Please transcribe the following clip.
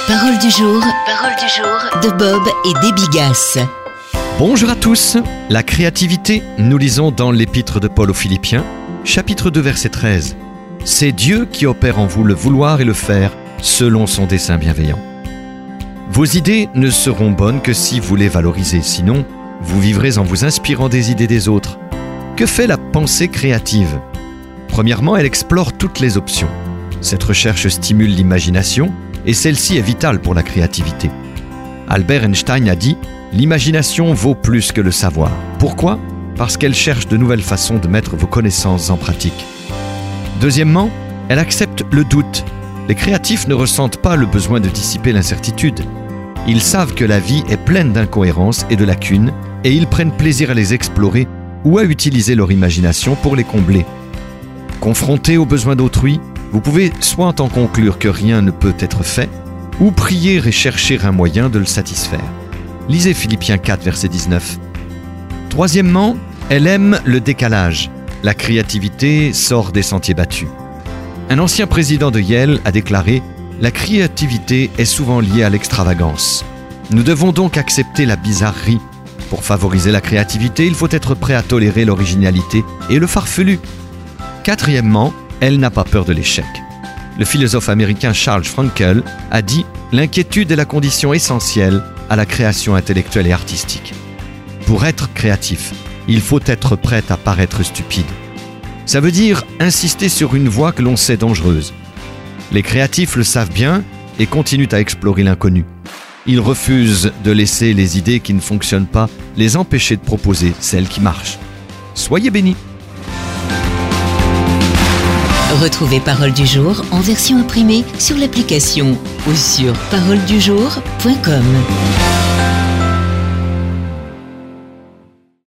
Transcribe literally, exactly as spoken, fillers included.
Parole du jour, parole du jour de Bob et Déby Gasse. Bonjour à tous. La créativité, nous lisons dans l'épître de Paul aux Philippiens, chapitre deux, verset treize. C'est Dieu qui opère en vous le vouloir et le faire selon son dessein bienveillant. Vos idées ne seront bonnes que si vous les valorisez, sinon vous vivrez en vous inspirant des idées des autres. Que fait la pensée créative ? Premièrement, elle explore toutes les options. Cette recherche stimule l'imagination et celle-ci est vitale pour la créativité. Albert Einstein a dit « L'imagination vaut plus que le savoir ». Pourquoi ? Parce qu'elle cherche de nouvelles façons de mettre vos connaissances en pratique. Deuxièmement, elle accepte le doute. Les créatifs ne ressentent pas le besoin de dissiper l'incertitude. Ils savent que la vie est pleine d'incohérences et de lacunes et ils prennent plaisir à les explorer ou à utiliser leur imagination pour les combler. Confrontés aux besoins d'autrui, vous pouvez soit en conclure que rien ne peut être fait, ou prier et chercher un moyen de le satisfaire. Lisez Philippiens quatre, verset dix-neuf. Troisièmement, elle aime le décalage. La créativité sort des sentiers battus. Un ancien président de Yale a déclaré « La créativité est souvent liée à l'extravagance. Nous devons donc accepter la bizarrerie. Pour favoriser la créativité, il faut être prêt à tolérer l'originalité et le farfelu. » Quatrièmement, elle n'a pas peur de l'échec. Le philosophe américain Charles Frankel a dit « L'inquiétude est la condition essentielle à la création intellectuelle et artistique. » Pour être créatif, il faut être prêt à paraître stupide. Ça veut dire insister sur une voie que l'on sait dangereuse. Les créatifs le savent bien et continuent à explorer l'inconnu. Ils refusent de laisser les idées qui ne fonctionnent pas les empêcher de proposer celles qui marchent. Soyez bénis. Retrouvez Parole du jour en version imprimée sur l'application ou sur parole du jour point com.